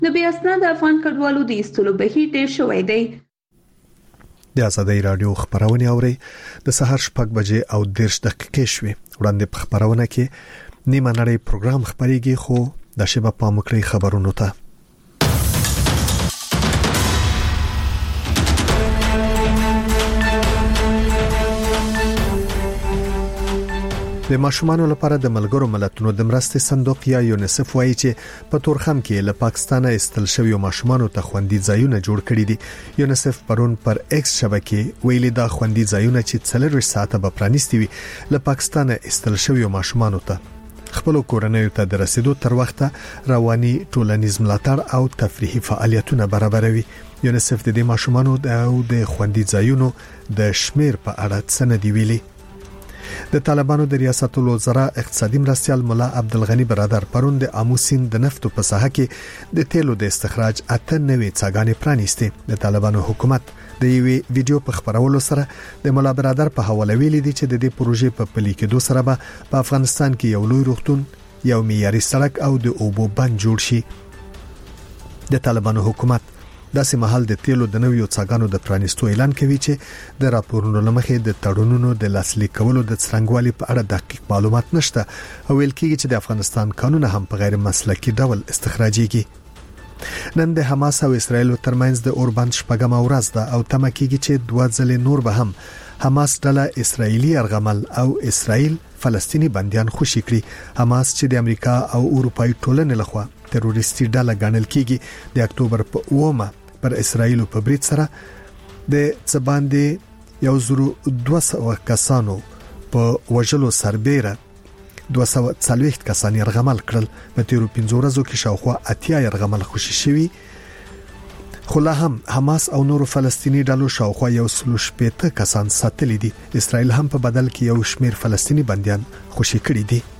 د بې اسناد افغان کډوالو د ایستلو بهیر ډیر شوی دی. د ازادۍ رادیو خبرونه اوري د سهار 6 بجې او 10 دقیقې شوي. وړاندې په خبرونه کې نیمه نړۍ پروګرام خبريږي، خو د شبه پامکړی خبرونو ته د ماشومانو لپاره د ملګرو ملتونو د مرستې صندوق یا یونیسف وایي چې په تورخم کې له پاکستانه استل شوی ماشومانو ته خوندي ځایونه جوړ کړي دي. یونیسف پرون پر ایکس شبکې ویلي دا خوندي ځایونه چې 40 ساعته به پرانیستي وي له پاکستانه استل شوی ماشومانو ته خپل کورنۍ ته د رسیدو تر وخته رواني ټولنیز ملاتړ او تفریحي فعالیتونه برابروي. یونیسف د دې ماشومانو د خوندي ځایونو د شمیر په اړه څه نه دی ویلي. د طالبانو د ریاست الوزرا اقتصادي مرستيال مولا عبدالغنی برادر پرون د اموسین د نفتو په ساحه کې د تیلو د استخراج 98 څاګانې پرانیستي. د طالبانو حکومت د یوې ویډیو په خبرولو سره د مولا برادر په حواله ویلي دي چې د دې پروژې په پلي کېدو سره به په افغانستان کې یو لوی روغتون، یو معیاري سړک او د اوبو بند جوړ شي. د طالبانو حکومت داسې مهال د تیلو د نویو څاګانو د پرانیستو اعلان کوي چې د راپورونو لمخې د تړونونو د لاسلیک کولو د څرنګوالي په اړه دقیق معلومات نشته او ویل کېږي چې د افغانستان قانون هم په غیر مسلکي ډول استخراجيږي. نن د حماس او اسرایل ترمنځ د اوربند شپږم ورځ ده او تمه کېږي چې دوه ځلې نور به هم حماس ډله اسرایلی ارغمل او اسرایل فلسطینی بنديان خوشي کړي. حماس چې د امریکا او اروپאי ټولنې لخوا تروریستي ډله ګڼل کېږي د اکتوبر په 9 پر اسرایل په برید سره د څباندې 1200 کسانو په وژلو سربېره 240 کسان يرغمل کړل. په تیرو 15 ورځو کې شاوخوا 80 يرغمل خوشي شوي، خو لا هم حماس او نورو فلسطینی ډلو شاوخوا 160 کسان ساتلي دي. اسرایل هم په بدل کې یو شمیر فلسطینی بنديان خوشي کړي دي.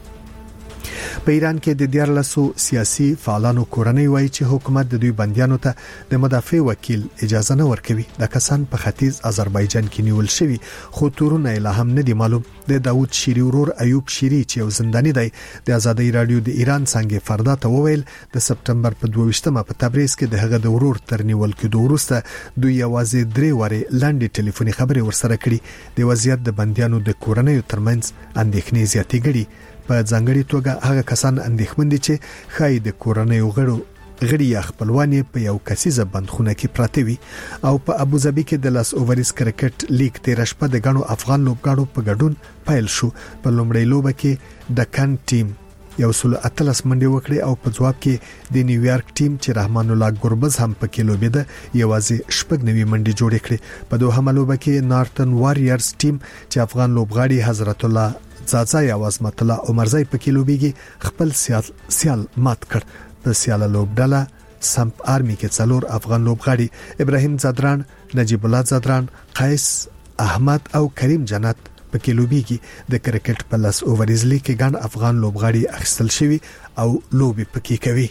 په ایران کې د 14 سیاسي فعالانو کورنۍ وایي چې حکومت د دوی بنديانو ته د مدافع وکیل اجازه نه ورکوي. د کسان په ختیځ آذربایجان کې نیول شوی، خو تورونه لا هم نه دي معلوم. د داوود شيري ورور ایوب شيري چې یو زنداني دی د ازادۍ رادیو د ایران څنګه فردا ته وویل د سپټمبر په 22مه په تبریز کې د هغه د ورور تر نیول کېدو وروسته دوی یوازې 3 واره لاندې ټلیفوني خبرې ورسره کړې. د وضعیت د بنديانو د کورنۍ ترمنځ اندېښنې زیاتې کړي. په ځانګړي توګه هغه کسان اندېښمن دي چې خای د کورنۍ غړي یا خپلوان په یو کسیزه بندخونه کې پراته وي. او په ابوظبي کې د لاس اوورز کرکټ لیګ 13 شپه د غنو افغان لوبغاړو په ګډون پیل شو. په لومړۍ لوبه کې ډکن ټیم 113 منډه وکړه او په جواب کې د نیویارک ټیم چې رحمان الله ګربز هم پکې لوبیده یوازې 9 منډه جوړ کړې. په دوه لوبه کې نارتن واريرز ټیم چې افغان لوبغاړي حضرت الله زازای او عظمت الله عمرزای پکې لوبيږي خپل سیال مات کړ. په سیاله لوبډله سمپ آرمي کې 4 افغان لوبغاړي ابراهیم زادران، نجیب الله زادران، قیس احمد او کریم جنت پکې لوبيږي. د کرکټ په لاس اوورز لیګ کې ګڼ افغان لوبغاړي اخیستل شوی او لوبي پکې کوي.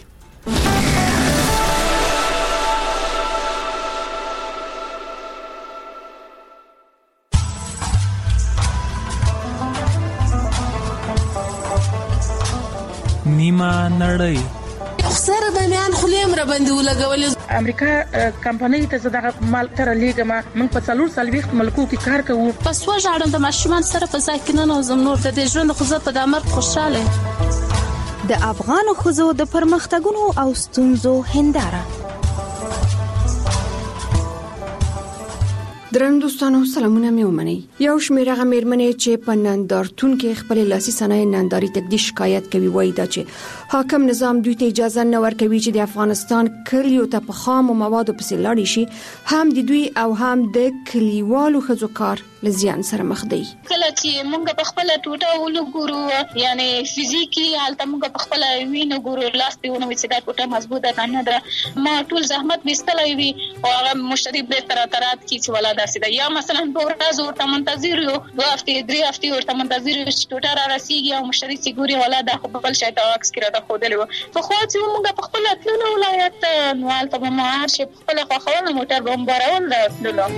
نیمه نړۍ سره د میان خلیم را باندې ولګول. امریکا کمپنۍ ته زړه مال تر لیګما موږ په 4 ملکو کې کار کوو. پس وژاړم د ماشومان سره په ځکه نه زم نور د ژوند خو زه په دمر خوشاله. د افغان خوځو د پرمختګونو او ستونزو هنداره. درنوستانو سلامونه مې ومني. یو شمېر هغه مېرمنې چې په نندارتون کې خپل لاسي صنایع ننداري ته د شکایت کوي وایي دا چې حاکم نظام دوی ته اجازه نه ورکوي چې د افغانستان کلیو ته په خام موادو پسې لاړ شي. هم د دوی او هم د کلیوالو ښځو کار لزیان سره مخ دی. کله چې موږ په خپل ټوټه ولګورو یعنی فزیکی حالت موږ په خپل وینو ګورو لاس په ونه چې دا ټوټه مضبوطه نه ده ما ټول زحمت وستلای وي او هغه مشتری به ترات کی چې ولا داسې ده یا مثلا په ورځ ورته منتظر یو 2 هفته 3 هفته ورته منتظر یو چې ټوټه را رسیږي او مشتری سیګوري ولا د خپل شایته عکس کړه د خودلو په خو چې موږ په خپل ټول ولایت نوال ته مهار شي خپل خو موټر بمبارول ده.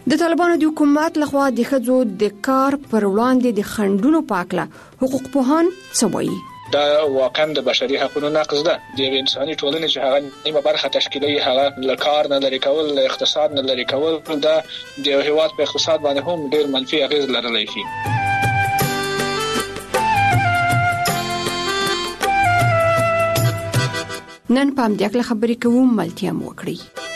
د طالبانو د حکومت لخوا د ښځو د کار پر وړاندې د خنډونو په اړه حقوق پوهان څه وایي؟ دا واقعا د بشري حقوقو نقض ده. د انساني ټولنې چې هغه نیمه برخه تشکیلوي هغه له کار نه لري کول، له اقتصاد نه لري کول، دا د هیواد په اقتصاد باندې هم ډېر منفي اغیز لرلی شي. نن په همدې اړه خبرې کوو، ملتیا مو وکړئ.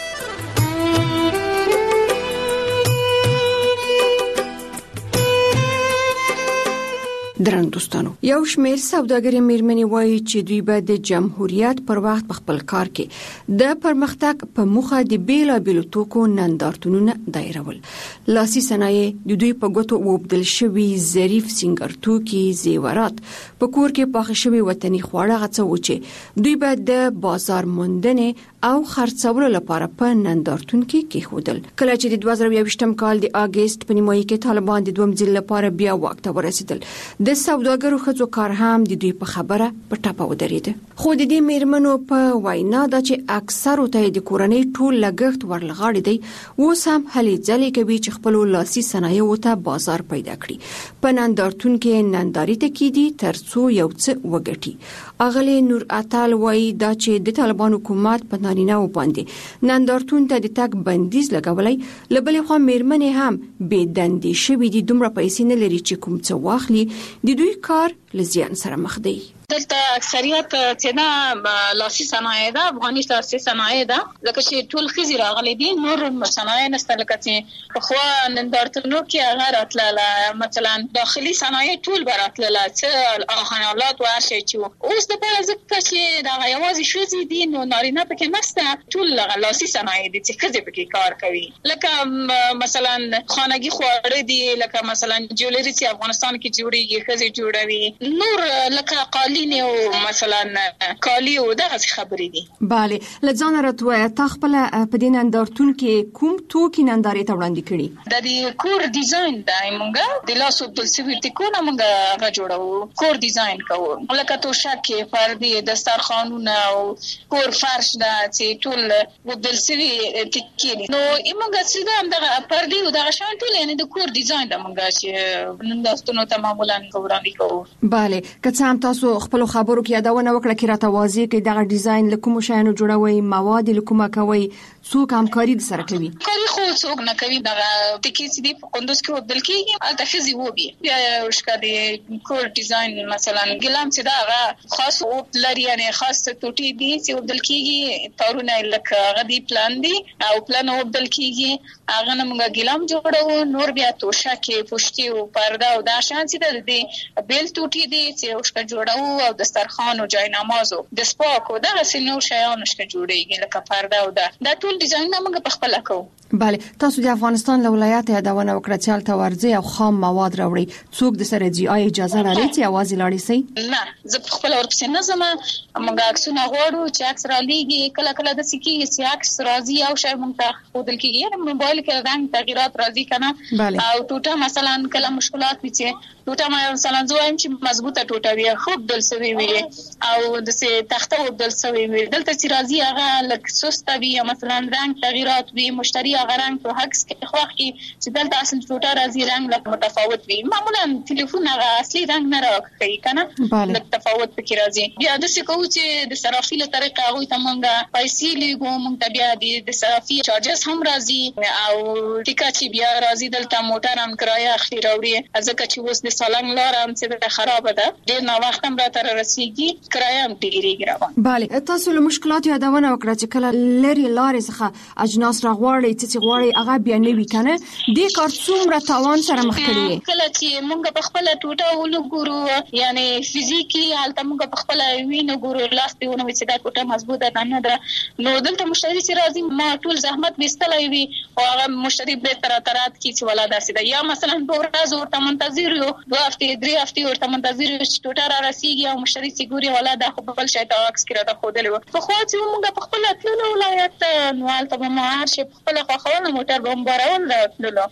درنو دوستانو، یو شمېر سوداګري میرمنې وایي چې دوی به د جمهوریت پر وخت په خپل کار کې د پرمختګ په موخه د بیلابیلو توکو نندارتونونه دایرول. لاسي صنایع د دوی په ګوتو وبدل شوي ظریف سینګر توکي، زیورات، په کور کې پاخه شوي وطني خواړه غڅو چې دوی به د بازار موندنې او خرڅولو لپاره په نندارتون کې کېښودل. کله چې د 2022م کال د اگست په نیمایي کې طالبان د دوم ځل لپاره بیا واک ته ورسېدل، د سوداګرو ښځو کار هم د دوی په خبره په ټاپه ودرېد. خو د دې میرمنو په وینا دا چې اکثرو ته د کورنۍ ټول لګښت ورلغاړي دی، اوس هم هلې ځلې کوي چې خپل لاسي صنایعو ته بازار پیدا کړي. په نندارتون کې ننداري ته کېدي ترڅو یو څه وګټي. اغلی نور اتل وایي دا چې د طالبان حکومت په نارینه‌و باندې نندارتون ته د تګ بندیز لګولای، لبلې خو میرمنې هم بې دندې شوي دي، دومره پیسې نه لري چې کوم څه واخلي، د دوی کار لزیان سره مخ دی. دلته اکثریت چې نه لاسي صنایع ده، افغاني لاسي صنایع ده، لکه چې ټول خزي راغلي دي، نور صنایع نشته. لکه چې په خو نندارتونو کې هغه راتلله، مثلا داخلي صنایع ټول براتلله، چې اخنالات او هر شي چې اوس د په ځکه چې دا یوازې شوزي دي، نو نارینه پکې نشته، ټول لاسي صنایع دي چې خزي پکې کار کوي. لکه مثلا خانگی خواړه دي، لکه مثلا جولری چې افغانستان کې جوړيږي خزي جوړوي، نور لکه قالین او مثلا کالی او دغه خبرې دي. bale لځان راتوي تا خپل په دې نندارتون کې کوم توکي نندارې ته وړاندې کړي؟ د دې کور ډیزاین د موږ د لاسو د سویټ کونه موږ غوړو، کور ډیزاین کوو، لکه توشکې، پردې، دسترخوانونه او کور فرش دا چې ټول د سوي ټکی نو موږ چې دا پردې او دغه شان ټول یعنی د کور ډیزاین د موږ چې نندارتونو ته معمولا وړاندې کوو. bale که څه هم تاسو خپل خبرو کې یادونه وکړه کې راته واضح کې دغه ډیزاین له کوم شایانو جوړوي، مواد له کومه کوي، څوک همکاري سره کوي؟ کاری خو څوک نه کوي. دغه ټکی چې دی په کندوز کې وبدل کېږي، البته خزي وبي یا وشکا دی کور ډیزاین مثلا ګلام چې دا خاص وبدل یعنی خاص ټوټي دي چې وبدل کېږي، تارونه لکه غدي پلان دي او پلان وبدل کېږي، هغه موږ ګلام جوړو، نور بیا توشکې، پوښتي او پرده او دا شان چې دی بیل ټوټي دي چې وشکا جوړو، او دسترخوان او جای نمازو د سپاک او دغه سينو شیان شته جوړيږي، لکه پرده او دا ټول ډیزاین موږ په خپل کوو. bale تاسو د افغانستان له ولایت یادونه وکړه چې الته ورځي او خام مواد راوړي، څوک د سره جی آی اجازه لري چې आवाज لاړی سي؟ نه، زه خپل ورپسې نه زما، موږ عکسونه غواړو چې عکس را لېږي، کله کله د سکی چې عکس راځي او شای موږ ته خودل کېږي، موبایل کې رنګ تغیرات راځي کنه، او ټوټه مثلا کله مشکلات وي چې ټوټه مثلا زوایم چې مضبوطه ټوټه وي، خو بدل سوي وي او د سه تخته بدل سوي وي، دلته چې راځي هغه لک سسته وي، مثلا رنگ تغیرات وي، مشتری هغه رنگ په عکس کې خوښ کی چې دلته اصل ټوټه راځي رنگ لک متفاوت وي، معمولا ټلیفون هغه اصلي رنگ نه راکړي کنه، لک تفاوت پکې راځي. بیا د څه کوو چې د صرافي له طریقه هغه ته مونږه پیسې لګو، مونږ ته بیا د صرافي چارجز هم راځي، او ټیکا چې بیا راځي دلته موټر هم کرایه اخلي راوړي، ځکه چې اوس د سالنګ لار هم چې خراب ده، ډیر نو وخت هم راته رسیږي، کرایه هم ډیریږي روان. bale تاسو له مشکلات یادونه وکړه چې کله لري لارې څخه اجناس راغواړي چې غواړي هغه بیا نه وی کنه، دې کار څومره تاوان سره مخ کړی؟ کله چې مونږ په خپل ټوټه ولګورو، یعنی فزیکی حالت مونږ په خپل وینو ګورو، لاس دی ونه چې دا ټوټه مضبوطه نه ده، نو دلته مشتری چې راځي ما ټول زحمت وستلای وي، او هغه مشتری به ترات کی چې ولا داسې ده، یا مثلا دوه ورځې ورته منتظر یو، 2 هفته 3 هفته ورته منتظر یو چې ټوټه را رسیږي، او مشتری چې ګوري ولا دا خو بل شي ته عکس کړه ته خو دلته خو چې مونږ په خپل تلو ولایت نو حالت به ما هر شي په خپل خواخونه موټر بمبارول راتللو.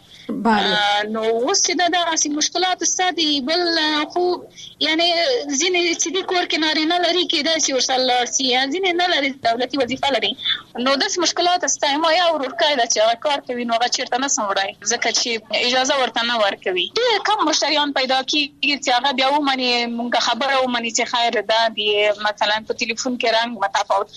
بله نو اوس چې دا اصلي مشکلات ستاسو بل خو یعنی ځینې چې د کور کې نارینه لري کېدای شي ورسره سي ځینې نه لري دولتي وظیفه لري نو د مشکلات ستاسو ما یو ورکای دا چې کار کوي نو چیرته نه سمړای ځکه چې اجازه ورته نه ورکوي. ډېر کم مشتریان پیدا کیږي چې هغه بیا ومني مونږ خبره ومني چې خیر ده دی مثلا په ټلیفون کې رنګ متفاوت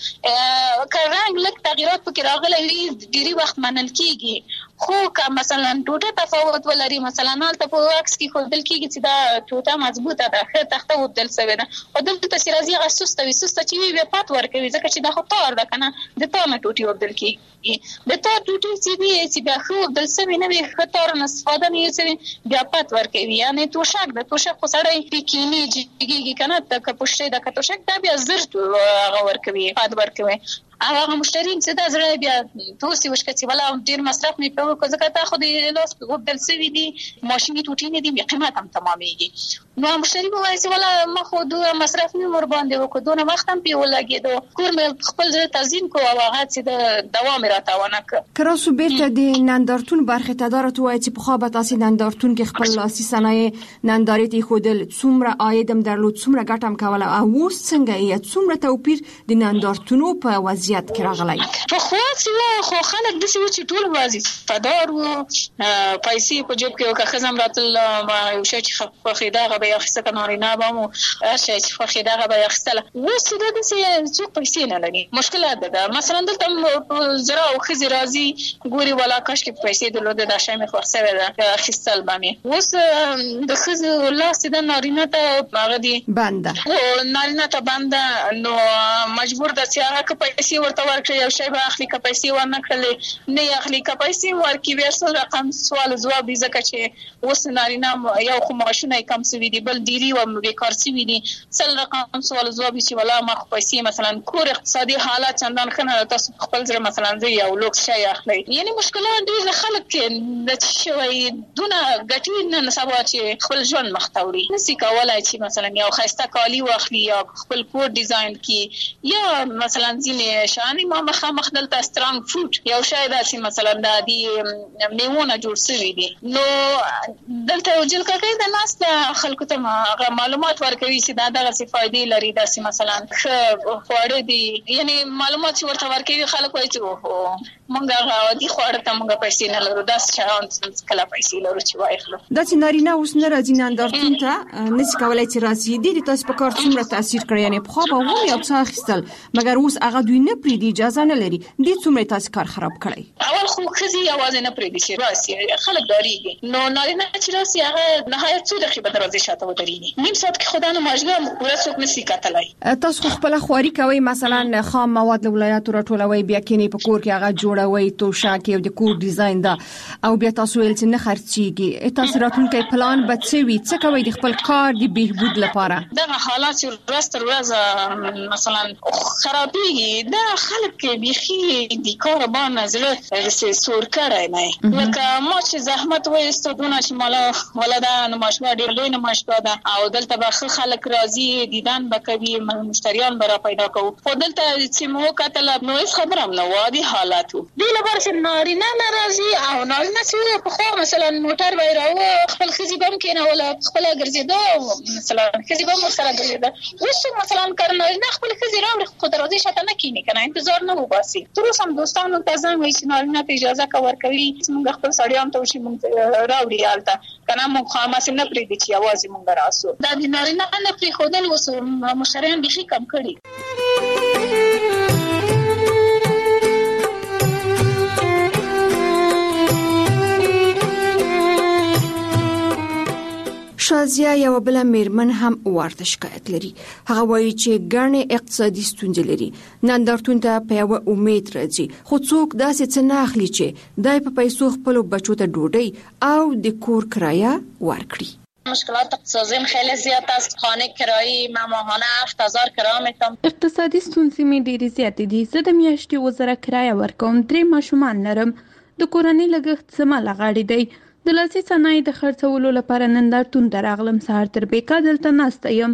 که رنګ لږ تغیرات پکې راغلي وي ډېری وخت منل کیږي خو که مثلا ټوټه تفاوت ولري مثلا حالت په عکس کې خودل کیږي چې دا ټوټه مضبوطه ده خه تخته ودل سوي ده او دلته چې راځي هغه سسته چې وی پات ورکوي ځکه چې دا خو تار ده کنه د تار نه ټوټي ودل کیږي د تار ټوټي چې بیا خو ودل سوي نه وي خطر نه استفاده نه سوي بیا پات ورکوي یعنی توشک د توشک خو سړی پکینی جګیږي کنه د پښته د توشک دا بیا زرت هغه ورکوي پات ورکوي هغه مشترین چې دا زړه بیا توسي وشکتي ولا ډیر مصرف نه کوي ځکه تا خو د لاس ودل سوي دي ماشيني ټوټي نه دي بیا قیمت هم تمامېږي نو مشتری به وایي ولا ما خو دوه مصرف نه مر باندې وکړو دونه وخت هم په ولګېدو کور مې خپل ځای تزین کو او هغه چې د دوام راتاونه کراسو بیرته د نندارتون برخه تدارت وایي چې په خو به تاسو نندارتون کې خپل لاسي صنایع نندارې ته خودل څومره عاید هم درلود څومره ګټه هم کوله او اوس څنګه یې څومره توپیر د نندارتونو په وضعیت کې راغلی په خو خو خلک د څه چې ټول وظیفه‌دار وو پیسې په جیب کې او که خزم راتل یو شی چې خو خیداغه به اخیسته کنارینه بمو شي چې خو خیداغه به اخیستله اوس د دې څو پیسې نه لري مشکلات ده مثلا دلته زرا او خزي راځي ګوري ولا کاش کې پیسې دلته د شای مخ ورسوي ده اخیستل باندې اوس د خزي لاس د نارینه ته هغه دي بنده او نارینه ته بنده نو مجبور د چې هغه پیسې ورته ورکړي یو شی به اخلي که پیسې ورنه کړلې نه اخلي که پیسې ورکړي ورسره رقم سوال جواب ځکه چې اوس نارینه یو خو ماشونه کم سوي دي بل ډيري و بیکار سوي دي سل رقم سوال جواب چې ولا ما خو پیسې مثلا کور اقتصادي حالات چندان خنه تاسو خپل ځر مثلا زه یو لوکس شي اخلي یعنی مشکلات ډیر خلک کې د شوي دونه غټي نه سبا چې خپل ژوند مختوري نسی کولای چې مثلا یو خسته کالی واخلي یا خپل کور ډیزاین کی یا مثلا ځینې شانې ما مخ دلته سترانګ فروټ یو شی داسې مثلا د دې میوونه جوړ شوی دي نو دلته یو جلکه کې د ناس د خلکو ته معلومات ورکوي چې دا دغه څه فائدې لري داسې مثلا خواړه دي یعنی معلومات چې ورته ورکوي خلک وایي چې مونږه غواړي خواړه ته مونږه پیسې نه لرو دا څه کله پیسې لرو چې وایخلو دا چې نارینه اوس نه راځي نندارتون ته نشي کولای چې راځي د تاسو په کار څومره تاثیر کړی یعنی په خو به هم یو څه اخیستل مګر اوس هغه دوی نه پریدي اجازه نه لري د څومره تاسو کار خراب کړی اول خو خزي आवाज نه پریدي چې راسي خلک داریږي نو نارینه چې راسي هغه نهایت څو دقیقې به دروازه شاته ودرېږي نیم ساعت کې خدانه ماجګه پوره څوک نشي کتلای تاسو خپل خواري کوي مثلا خام مواد له ولایتو راټولوي بیا کینی په کور کې هغه جوړوي توشک یو د کور ډیزاین دا او بیا تاسو ویل چې نه خرڅيږي تاسو راتلونکي پلان بچوي څه کوي د خپل کار د بهبود لپاره دا حالات چې ورځ مثلا خرابېږي دا خلک بيخي د کار باندې زړه سور کړای نه لکه ما چې زحمت وایستو دونه چې مالا ولدا نمایشګاه ډېر لوی نمایشګاه ده او دلته به خلک راځي دیدن بکوي مشتریان برا پیدا کوو خو دلته چې مو کتل نو هیڅ خبره هم نه وادي حالاتو دی لپاره چې نارینه ناراضي او نارینه چې په خو مثلا موټر وایراو خپل خزي بم کینه ولا خپل ګرځیدا مثلا خزي بم سره ګرځیدا اوس مثلا کارنه نه خپل خزي راوړي خو درازي شاته نه کینی کنه انتظار نه وباسي تر اوسه هم دوستانو ته ځم وایي چې نارینه ته اجازه کا ورکوي موږ خپل سړیان ته وشي موږ راوړي حالت کنه موږ خامس نه پریدي چې आवाज موږ راسو دا د نارینه نه پری خودل وسو مشتریان به کم کړي شازیا یو بل میرمن هم ورته شکایت لري هغه وایي چې ګڼې اقتصادي ستونزې لري نندارتون ته په یو امید راځي خو څوک داسې څه نه اخلي چې دای په پیسو خپل بچو ته ډوډۍ او د کور کرایه ورکړي مشکلات اقتصادی خیلی زیاد است خانه کرایی ما ماهانه 7000 کرایه میتم اقتصادي ستونزې مې ډېرې زیاتې دي زه د میاشتې 2000 کرایه ورکوم 3 ماشومان لرم د کورنۍ لګښت زما لغړی دی د لاسي صنایع د خرڅولو لپاره نندارتون ته راغلم سهار تر بیکا دلته ناسته یم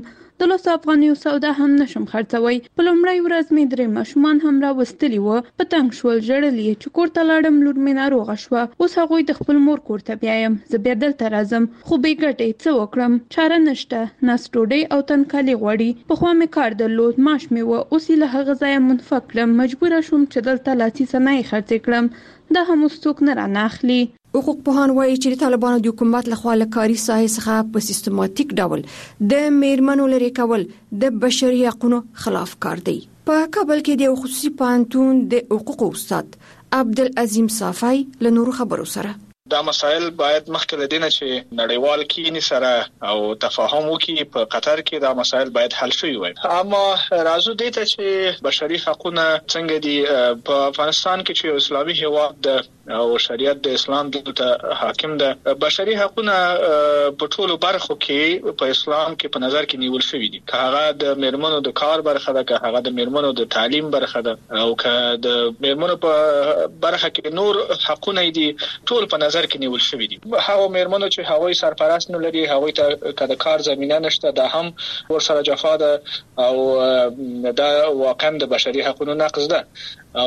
د 200 افغانیو سودا هم نشم خرڅوي. په لومړی ورځ مې 3 ماشومان هم راوستلي وو. په تنګ شول، ژړل چې کور ته لاړم. لور مې ناروغه شوه. اوس هغوی د خپل مور کور ته بیایم. زه بیا دلته راځم، خو بې ګټې څه وکړم؟ چاره نشته. ناس ډوډۍ او تنکالي غواړي. پخوا مې کار درلود، معاش مې و. اوس له هغه ځایه منفک کړم. مجبوره شوم چې دلته لاسي صنایع خرڅې کړم. دا هم څوک نه رانه اخلي. حقوق پوهان وایي چې طالبانو د حکومت لخوا له کاري ساحې څخه په سیستماتیک ډول د میرمنو لرې کول د بشري حقوقو خلاف کار دی. په کابل کې د خصوصي پوهنتون د حقوقو استاد عبدالعظیم صافی له نورو خبرو سره دا مسائل باید مخکې لدینه چې نړیوال کینی سره او تفاهم وکړي. په قطر کې دا مسائل باید حل شي وي. اما راځو دې ته چې بشري حقوقونه څنګه دي په افغانستان کې چې اسلامي هیواد د او شریعت د اسلام د حاکم ده. بشري حقوقونه په ټولو برخو کې په اسلام کې په نظر کې نیول شوی دي. که هغه د میرمنو د کار برخه ده، که هغه د میرمنو د تعلیم برخه ده، او که د میرمنو په برخه کې نور حقوقونه دي، ټول په نظر کې نیول شوی دي. هغه میرمنو چې هغوی سرپرست نه لري، هغوی ته که د کار زمينه نشته، دا هم ورسره جفا ده او دا واقعا د بشري حقوقو نقض ده. او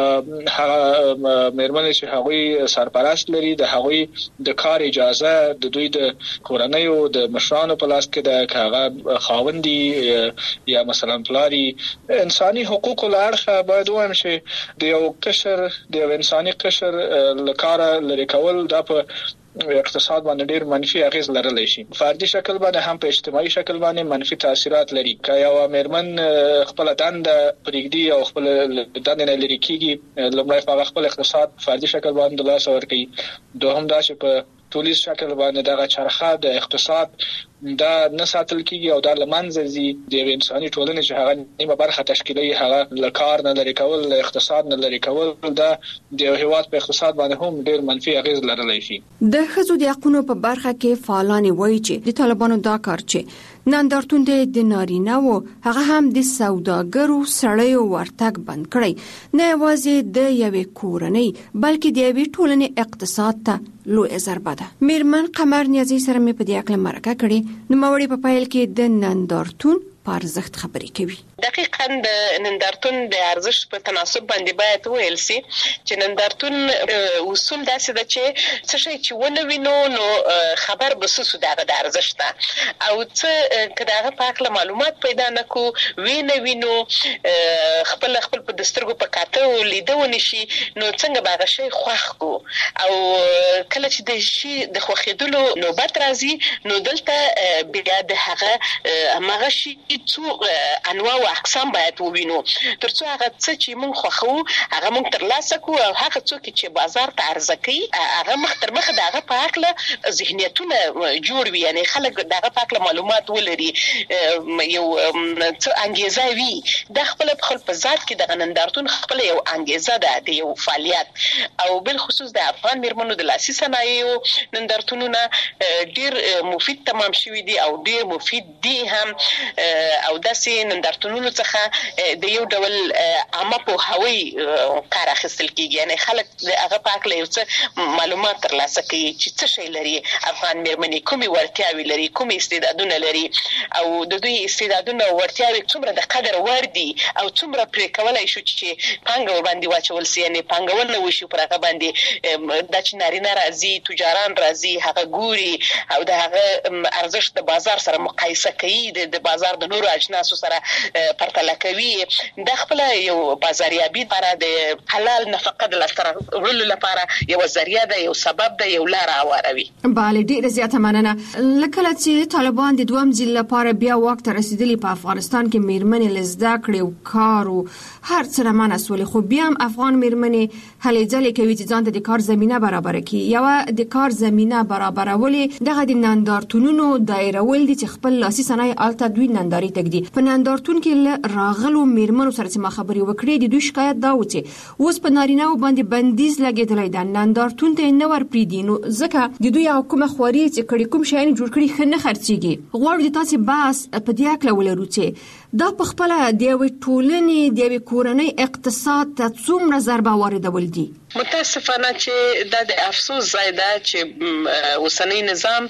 هغه میرمنې چې هغوی سرپرست لري، د هغوی د کار اجازه د دوی د کورنۍ او د مشرانو په لاس کې ده، که هغه خاوندي یا مثلا پلاری. انساني حقوقو لارښه باید وایم چې د یو قشر د یو انساني قشر لکاره لري کول دا په اقتصاد باندې ډیر منفي اغیز لرلی شي. فردي شکل باندې هم په اجتماعي شکل باندې منفي تاثیرات لري. که یو میرمن خپل دنده پرېږدي او خپل دنده نه لري کیږي، لومړی په خپل اقتصاد فردي شکل باندې لاس ورکوي. دوهم دا چې په ټولیز شکل باندې دغه چرخه د اقتصاد دا نه ساتل کیږي او دا لمنځه ځي. د انساني ټولنې چې هغه نیمه برخه تشکیلي، هغه له کار نه لري کول، له اقتصاد نه لري کول، دا د یو هیواد په اقتصاد باندې هم ډیر منفي اغیز لرلی شي. د ښځو د حقوقو په برخه کې فعالان وایي چې د طالبانو دا کار چې نندارتون د نارینه وو هغه هم د سوداګرو سړیو ورتګ بند کړی، نه یوازې د یوې کورنۍ بلکې د یوې ټولنې اقتصاد ته لوی ضربه ده. میرمن قمر نیازی سره مې په دې اړه مرکه کړې. نو موري په پایل کې د نندارتون په ارزښت خبرې کوي. دقیقاً د نندارتون د ارزښت په تناسب باندې باید ویل سي چې نندارتون اصول داسې ده چې څه شي چې ونه وینو نو خبر بسوسو دغه د ارزښت ده، او څه کداغه په اړه معلومات پیدا نکو وینو خپل په دسترګو په کاته لیدو نشي، نو څنګه باغ شي خوښ کو. او کله چې د شي د خوخیدلو نوبت راځي نو دلته بیا د هغه شي څو انواع او اقسام باید ووینو، ترڅو هغه څه چې موږ خوښو هغه موږ ترلاسه کوو، او هغه څوک چې بازار ته عرضه کوي هغه مخ تر مخ دغه په اړه ذهنیتونه جوړ وي، یعنی خلک دغه په اړه معلومات ولري، یو څه انګیزه وي. د خپل په ذات کې د نندارتون خپل یو انګیزه ده، د یو فعالیت. او بل خصوص د افغان میرمنو د لاسي صنایعو نندارتونونه ډیر مفید تمام شوي دي او ډیر مفید دي هم. او داسې نندارتونونو څخه د یو ډول عامه پوهاوی کار اخیستل کیږي، یعنی خلک هغه په اړه یو څه معلومات ترلاسه کوي چې څه شی لري افغان میرمنې، کومې وړتیاوې لري، کومې استعدادونه لري، او د دوی استعدادونه او وړتیاوې څومره د قدر وړ دي او څومره پرې کولای شو چې پانګه ورباندې واچول سي، یعنی پانګونه وشي پر هغه باندې. دا چې نارینه راځي، تجاران راځي، هغه ګوري او د هغه ارزښت د بازار سره مقایسه کوي، د بازار د نورو اجناسو سره پرتله کوي. د خپل یو بازاریابي لپاره د حلال نفقه د لاسته راوړلو لپاره یو ذریعہ ده، یو سبب ده، یو لار هواروي. بله، ډیره زیاته مننه. لکه چې طالبان د دویم ځل لپاره بیا وخت رسیدلی په افغانستان کې میرمنې لزده کړې او کار او هر څه رمانه سولې، خو بیا هم افغان میرمنې هلې ځلې کوي چې ځان ته د کار زمينه برابر کړي. یو د کار زمينه برابرولې دغه د نندارتونونو دایرول دي چې خپل لاسي صنایع الته دوی ننداري تګدي. په نندارتون کې راغلو میرمنو سره چې ما خبرې وکړې د دوی شکایت دا و چې اوس په نارینه‌و باندې بندیز لګېدلی دی، نندارتون ته نه ورپریږدي، نو ځکه د دوی حکومت خوري چې کړي کوم شیان جوړ کړي ښه نه خرڅېږي. غواړو د تاسې بحث په دې اړه ولرو چې دا په خپله د یوې ټولنې د یوې کورنۍ اقتصاد ته څومره ضربه واردول دي. متاسفانه چې د افسوس ځای ده چې اوسنی نظام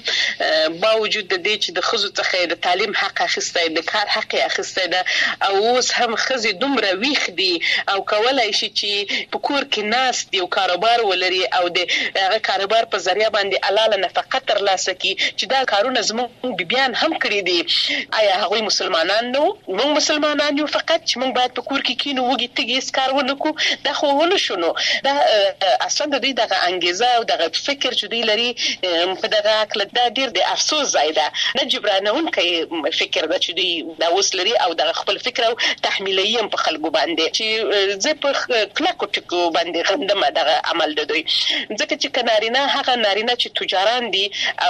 باوجود د دې چې د خزو څخه د تعلیم حق اخیسته د کار حق اخیسته ده او اوس هم خزي دومره ویخ دي او کولای شي چې په کور کې ناس یو کاروبار ولري او د هغه کاروبار په ذریعہ باندې حلاله نفقه ترلاسه کړي چې دا کارونه زموږ بیان هم کړی دي. آیا هغوی مسلمانان نو موږ مسلمانان یو فقط چې موږ باید په کور کې کینو وګي تګي اسکار ونکو دا خو ونه شنو دا اصلا د دې دغه انګیزه او دغه فکر چې دی لري په دغه عقل دا ډیر د افسوس ځای ده نه جبرانون کوي فکر دا چې دی دا اوس لري او دغه خپل فکر او تحمیلي په خلکو باندې چې زه په کلکو ټکو باندې غندم دغه عمل د دوی ځکه چې کنارینه هغه نارینه چې تجاران دي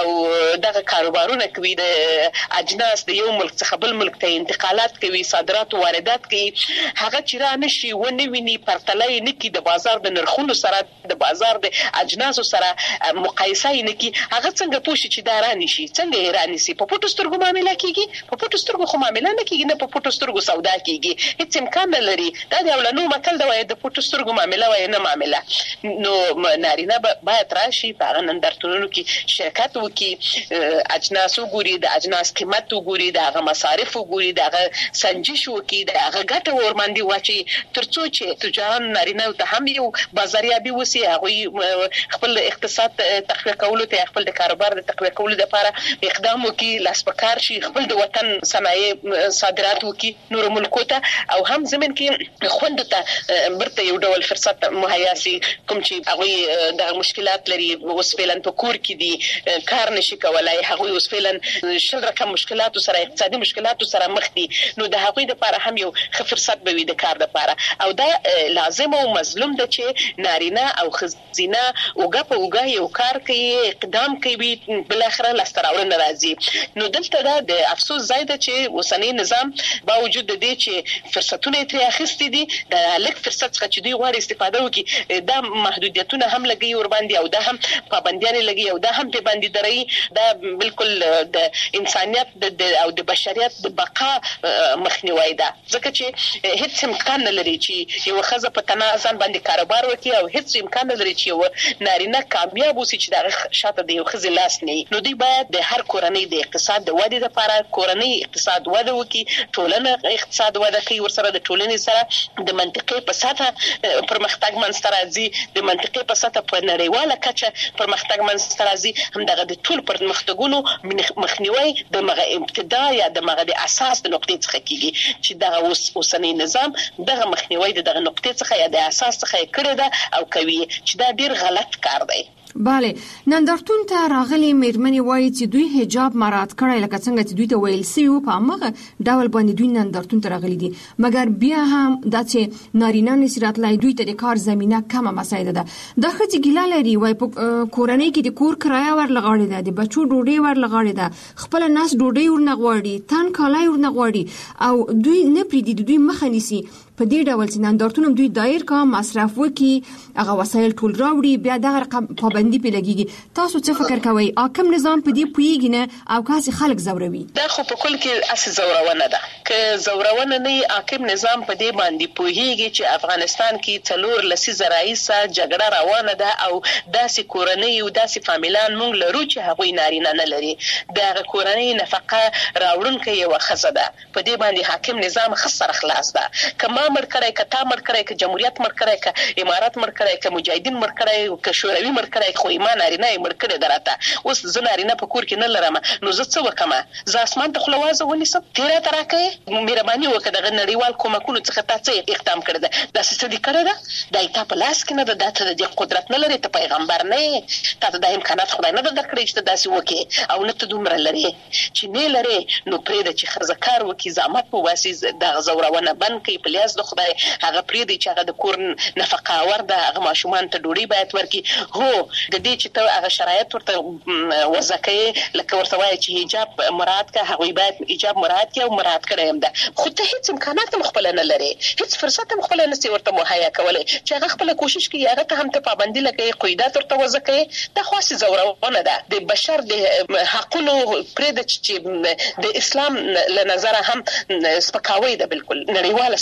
او دغه کاروبارونه کوي د اجناس د یو ملک څخه بل ملک ته انتقالات کوي صادرات او واردات کوي هغه چې را نشي ونه ویني پرتلای نه کی د بازار د نرخونو سره د بازار د اجناسو سره مقایسه نه کی هغه څنګه پوښي چې دا رانی شي څنګه ایرانی سي په پټو سترګو معاملې کیږي په پټو سترګو خو معاملې نه کیږي نه په پټو سترګو سودا کیږي هیڅ امکان نه لري دا د اولنو مکل دا وای د پټو سترګو معاملې وای نه معاملې نو نارینه باید راشي په نندارتونونو کې شرکت وکي اجناسو ګوري د اجناس قیمت وګوري د مصارف وګوري د سنجش وکي د غټه ورمندي واچي ترڅو چې تجاران نارینه ته هم یو بازاریابي وسی هغه خپل اقتصاد تقویه کولو ته خپل د کاروبار د تقویه کولو لپاره اقدام وکي لاسپکار شي خپل د وطن صنایع صادرات وکي نور ملکو ته او هم زمين کې خوند ته برته یو ډول فرصت مهیا سي کوم چې هغه د مشکلات لري وسپیلن په کور کې دي کار نشي کولای هغه وسپیلن شل رقم مشکلات سره اقتصادي مشکلات سره مخ دي نو د هغه لپاره هم یو فرصت به وي د کار لپاره او دا لازم او مظلوم ده چې نارینه او خزینه اوګه په اوګه یو کار کوي اقدام کوي بل اخره لاستراوړ ناراضي نو دلته دا د افسوس ځای ده چې اوسنی نظام باوجود د دې چې فرصتونه ترې اخیستي دي د لک فرصت څخه چې دوی غواړي استفاده وکړي دا محدودیتونه هم لګي ور باندې او دا هم پابندیان لګي او دا هم په باندې درې دا بالکل د انسانيت او د بشریت د بقا مخنیوي ده ځکه چې هیڅ امکان نه لري چې یو خزه په تنازل باندې کاروبار وکړي او هیڅ امکان نه لري چې یو نارینه کامیاب وسی چې دا شاته د یو خزه لاس نه نو دوی باید د هر کورنۍ د اقتصاد د ودې لپاره کورنۍ اقتصاد وده وکړي ټولنه اقتصاد وده کوي ورسره د ټولنې سره د منطقې په ساته پرمختګ منځته راځي د منطقې په ساته په نړیواله کچه پرمختګ منځته راځي هم دغه د ټول پرمختګونو مخنیوي د مغه ابتدا یا د مغه د اساس د نقطې څخه کیږي چې دغه اوسنی نظام دغه مخنیوي دغه نقطې څخه یا د اساس څخه کړی ده او کوي چې دا ډیر غلط کار دی. bale نندارتون ته راغلي مېرمنې وایي چې دوی حجاب مراعات کړی لکه څنګه چې دوی ته ویل سوي په هغه ډول باندې دوی نندارتون ته راغلي دي مګر بیا هم دا چې نارینه نصرت لای دوی ته د کار زمينه کمه مسایده ده د خځې ګیله لري وای په کورنۍ کې د کور کرایه ور لغړی ده د بچو ډوډۍ ور لغړی ده خپل ناس ډوډۍ ور نغواړي تن کالای ور نغواړي او دوی نه پریدي دوی مخه نیسي په دې ډول چې نندارتون دوی دایر کا مصرف وکي هغه وسایل ټول راوړي بیا دغه رقم پابندي په لګيږي تاسو څه فکر کوئ اکم نظام په دې پویږي نه او کاسي خلک زوروي دا خو په کل کې اس زورونه ده ک زورونه نه اکم نظام په دې باندې پویږي چې افغانستان کې څلور لسی زراعیسه جګړه روانه ده او داسې کورنۍ او داسې فامیلان مونږ لرو چې هغوی نارینه نه لري دا کورنۍ نفقه راوړونکې یو خزه ده په دې باندې حاکم نظام خسر خلاص ده کما مړ کړای کتا مړ کړای ک جمهوریت مړ کړای ک امارات مړ کړای ک مجاهدین مړ کړای ک شوروي مړ کړای خو ایمان نارینه مړ کړی دراته اوس زه نارینه په کور کې نه لرم نو زه څه وکم زه اسمان ته خلوازه ونیسم تیرا تراکه مهرباني وکړه د نړیوال کومکونو څخه تاسو اقدام کړی دا څه دي کړی دا ایته په لاس کې نه ده دته د قدرت نه لري ته پیغمبر نه تاسو د امکانات خدای نه درکړي چې داسې وکي او نه ته دومره لري چې نه لري نو پرې د چې خرزکار وکي زحمت په واسي د غزورونه بن کوي په لیاس د خدای هغه پرې دی چې هغه د کور نفقه ورده هغه ماشومان ته ډوډۍ باید ورکي هو د دې چې ته هغه شرایط ورته وځکې لکه ورته وایي چې حجاب مراعات کا هغه باید حجاب مراعات کی او مراعات کړی هم ده خو ته هیڅ امکانات مخبل نه لري هیڅ فرصت مخبل نه سي ورته مهیا کولای چې هغه خپل کوشش کوي هغه ته هم ته پابندي لګي قیدات ورته وځکې د خاص زورونه ده د بشر د حقونو پرې د چې د اسلام له نظر هم سپکاوی ده بالکل نړیواله سطح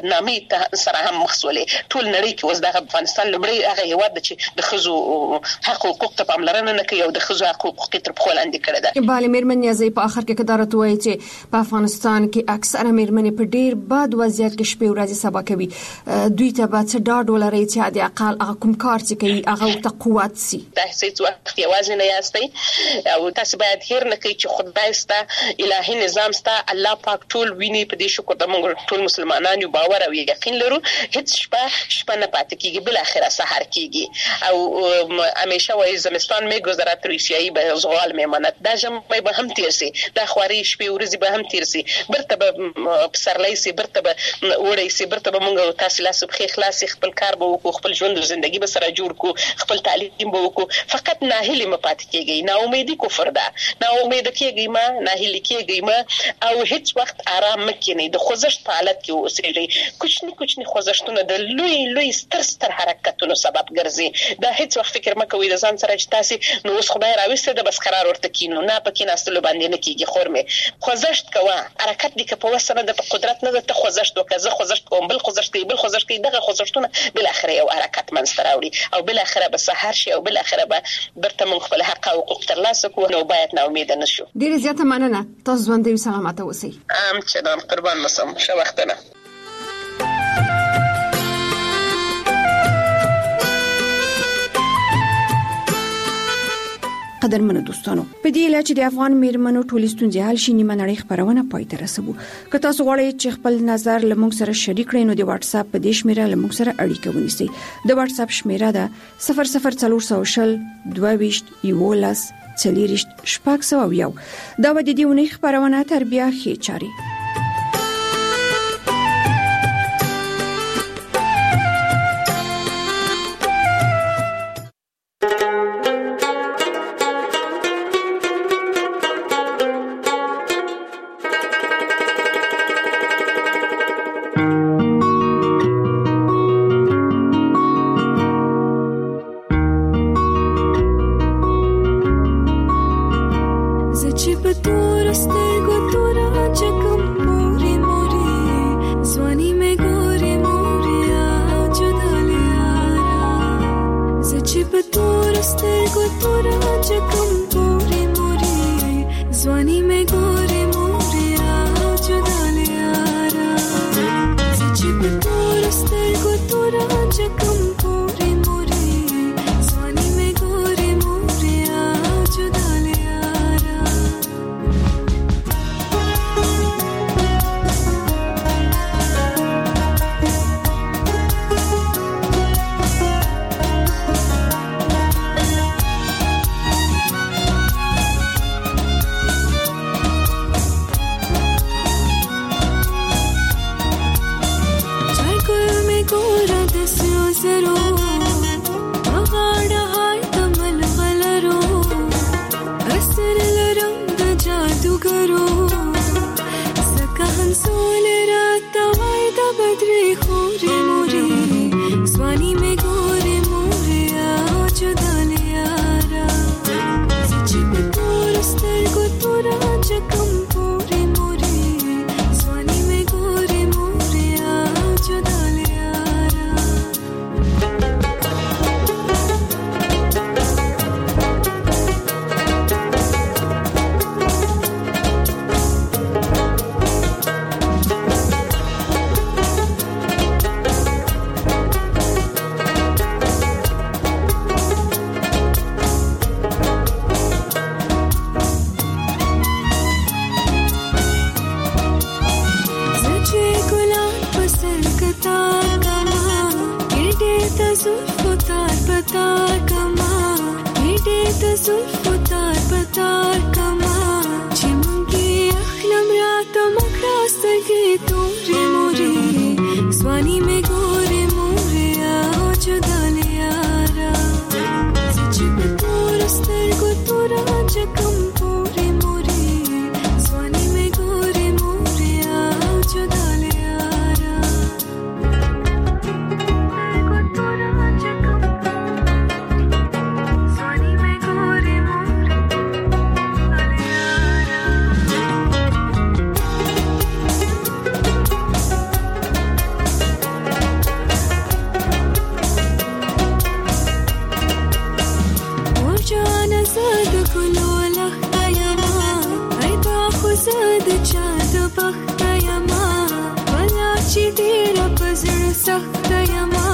بدنامي سره هم مخسولې ټول نړۍ کې اوس د افغانستان لمړی هغه هیواد چې د خزو حق او حقوق ته پاملرنه نه کوي او د خزو حق او حقوق تر پخو لاندې کړی ده. بله مېرمنې ازې په اخر کې قدرت وایي چې په افغانستان کې اکثره مېرمنې په ډیر بد وضعیت کې شپې ورځې سبا کوي. دوی ته به څه ډاډ ولري چې د اقل هغه کوم کار چې کوي هغه ورته قوت سي. تاسو وخت یوازې نه یاستئ او تاسو باید هیر نه کوي چې خدای ستا الهي نظام ستا الله پاک ټول ویني. په دې شکر د موږ ټول مسلمانانو باور او یقین لرو هیڅ شپه نه پاتې کیږي بل اخره سحر کیږي او همیشه وایي زمستان می گذرات روسیایی به زغال میماند دا جمعه به هم تیر سي دا خواري شپې ورځې به هم تیر سي برته به پسرلی سي برته به وړي سي برته به موږ تاسو لاسو په خلاص خپل کار به وکړو خپل ژوند او ژوندۍ به سره جوړ کو خپل تعلیم به وکړو فقط ناهیلي مپات کیږي نا امیدي کفر ده نا امید کیږي ما ناهیلي کیږي ما او هیڅ وخت آرام مکینه د خوځښت په حالت کې اوسېږي کوچني خوځښتونه د لوی ستر حرکتونو سبب ګرځي دا هیڅ وخت فکر مکوئ د ځان سره چې تاسو نو اوس خدای راوسته د بس قرار ورته کینو نه پکې ناستلو باندې نه کیږي خورمه خوځښت کوه حرکت دي که په وسره د قدرت نه ته خوځښت وکړه خوځښت کوم بل خوځښت کوي دغه خوځښتونه بل اخره یو حرکت منځ راوړي او بل اخره به سحر شي او بل اخره به برته من خپل حق او حقوق ترلاسه کوو نو باید نه امید نه شو. ډیره زیاته مننه تاسو ژوندۍ سلامت اوسئ. چدان قربان مسم ښه وختونه. قدرمنو دوستانو په دې اله چې د افغان میرمنو ټولې ستونزې حل شي نیمه نړۍ خبرونه پای ته رسوو. که تاسو غواړئ چې خپل نظر له موږ سره شریک کړئ نو د واتس اپ په دې شمیره له موږ سره اړیکه ونیسئ. د واتس اپ شمیره ده 00400 22 11 40 شپږ دا به د دې ونې خبرونه تر بیا ښې چاري. زاد ګلو لخته یما ایدا خو زاد چا د بخته یما ولا چې ډیر پزړ سخته یما